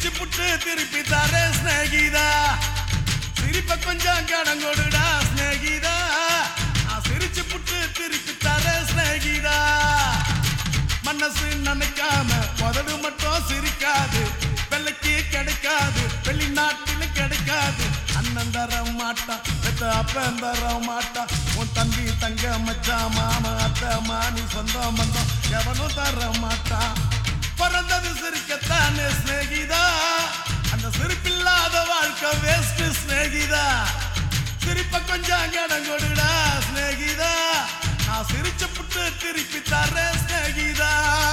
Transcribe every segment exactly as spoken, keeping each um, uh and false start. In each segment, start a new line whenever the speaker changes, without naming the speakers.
சிரிச்சு புட்டு திருப்பி தர ஸ்நேகிதா சிரிப்ப கொஞ்சம் கடங்கொடுடா ஸ்நேகிதா நான் சிரிச்சு புட்டு திருப்பி தர ஸ்நேகிதா மனசு நினைக்காம உதடு மட்டும் சிரிக்காது வெள்ளைக்கு கிடைக்காது வெளிநாட்டிலும் கிடைக்காது அண்ணன் தர மாட்டான் பெத்த அப்பன் தர மாட்டான் உன் தம்பி தங்க மச்சா மாமா அத்தை மானி சொந்தம் பந்தம் எவனும் தர மாட்டான் பிறந்தது சிரிக்கத்தானே ஸ்நேகிதா அந்த சிரிப்பில்லாத வாழ்க்கை வேஸ்ட் ஸ்நேகிதா சிரிப்ப கொஞ்சம் கடங்கொடுடா ஸ்நேகிதா நான் சிரிச்சு புட்டு திருப்பி தரேன் ஸ்நேகிதா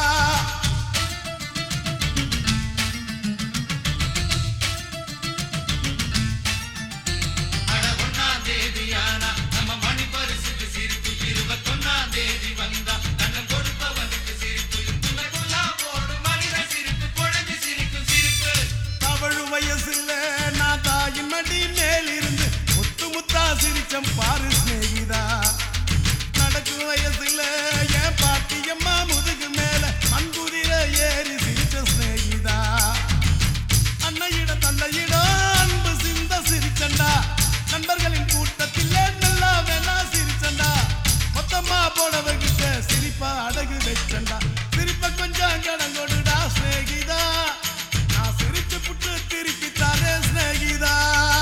பாரு ஸ்நேகிதா நடக்கும் வயசுல என் பாட்டியம்மா முதுகு மேல மண்குதிர ஏறி சிரிச்ச ஸ்நேகிதா அன்னையிட தந்தையிட அன்பு சிந்த சிரிச்சண்டா நண்பர்களின் கூட்டத்தில் நல்லா வேணா சிரிச்சண்டா மொத்தமா போனவகிட்ட சிரிப்பா அடகு வச்சண்டா சிரிப்ப கொஞ்சம் கடங்கொடுடா ஸ்நேகிதா நான் சிரிச்சு புட்டு திருப்பி தரேன் ஸ்நேகிதா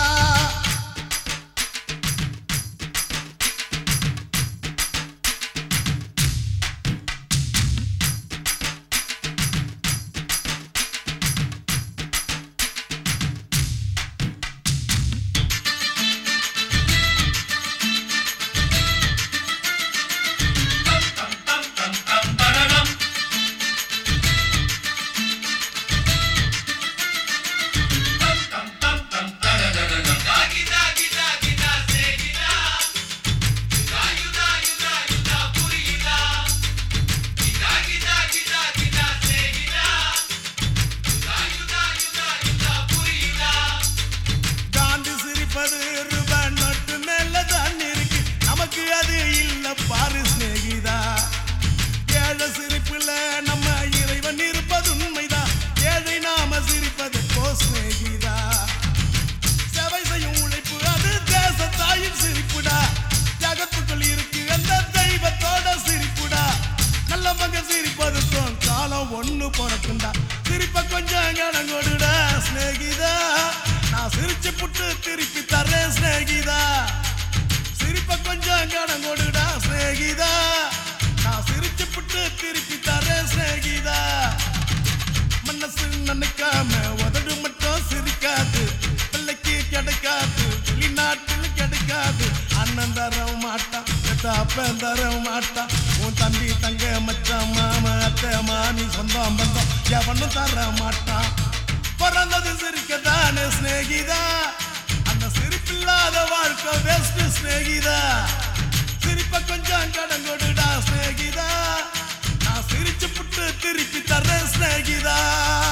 பாரு ஸ்நேகிதா ஏழை சிரிப்புல நம்ம இறைவன் இருப்பது உண்மைதான் ஏழை நாம சிரிப்பது போ ஸ்நேகிதா சேவை செய்யும் உழைப்பு அது தேச தாயின் சிரிப்புடா ஜகத்துக்குள் இருக்கு அந்த தெய்வத்தோட சிரிப்புடா நல்ல மகன் சிரிப்பதுக்கும் காலம் ஒண்ணு பிறக்குண்டா சிரிப்ப கொஞ்சம் கடங்கொடுடா ஸ்நேகிதா நான் சிரிச்சு புட்டு திருப்பி தரேன் ஸ்நேகிதா சிரிப்ப கொஞ்சம் கடங்கொடுடா ஸ்நேகிதா நான் சிரிச்சு புட்டு திருப்பி தரேன் ஸ்நேகிதா மனசு நினைக்காம உதடு மட்டும் சிரிக்காது பிள்ளைக்கு கிடைக்காது வெளிநாட்டில் கிடைக்காது அண்ணன் தர மாட்டான் அப்பன் தர மாட்டான் உன் தம்பி தங்க மச்சான் மாமா அத்தை மானி சொந்தம் பந்தம் எவனும் தர மாட்டான் பிறந்தது சிரிக்கத்தானே ஸ்நேகிதா அந்த சிரிப்பில்லாத வாழ்க்கை வேஸ்ட் ஸ்நேகிதா சிரிப்ப கொஞ்சம் கடங்கொடுடா ஸ்நேகிதா நான் சிரிச்சு புட்டு திருப்பி தரேன் ஸ்நேகிதா